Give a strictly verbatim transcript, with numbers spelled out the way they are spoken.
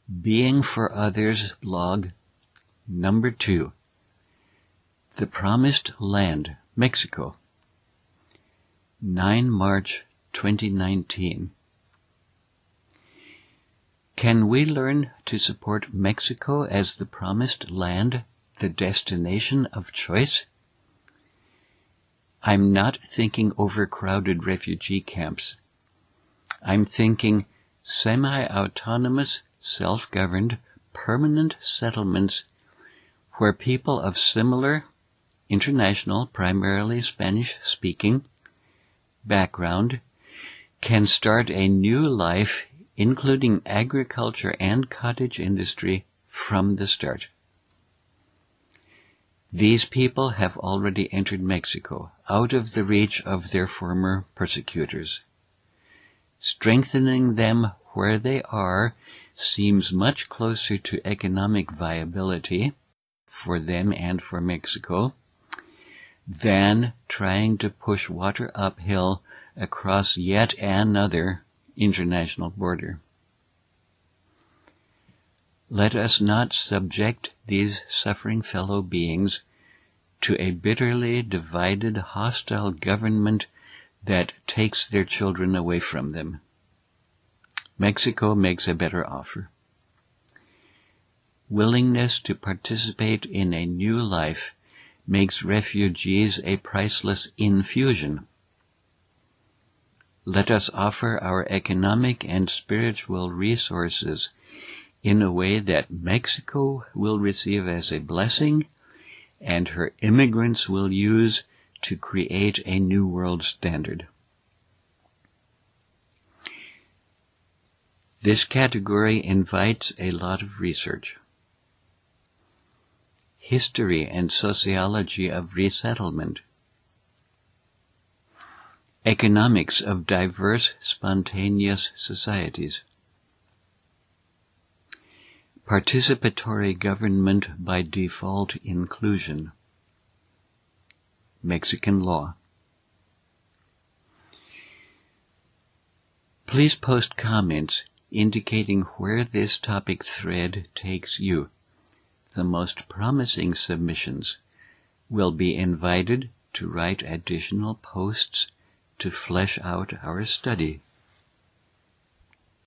Being for Others blog number two. The Promised Land, Mexico. nine March twenty nineteen. Can we learn to support Mexico as the promised land, the destination of choice? I'm not thinking overcrowded refugee camps. I'm thinking semi-autonomous, self-governed, permanent settlements where people of similar, international, primarily Spanish-speaking, background can start a new life, including agriculture and cottage industry, from the start. These people have already entered Mexico, out of the reach of their former persecutors. Strengthening them where they are seems much closer to economic viability for them and for Mexico than trying to push water uphill across yet another international border. Let us not subject these suffering fellow beings to a bitterly divided, hostile government that takes their children away from them. Mexico makes a better offer. Willingness to participate in a new life makes refugees a priceless infusion. Let us offer our economic and spiritual resources in a way that Mexico will receive as a blessing and her immigrants will use to create a new world standard. This category invites a lot of research. History and sociology of resettlement. Economics of diverse, spontaneous societies. Participatory government by default inclusion. Mexican law. Please post comments indicating where this topic thread takes you. The most promising submissions will be invited to write additional posts to flesh out our study.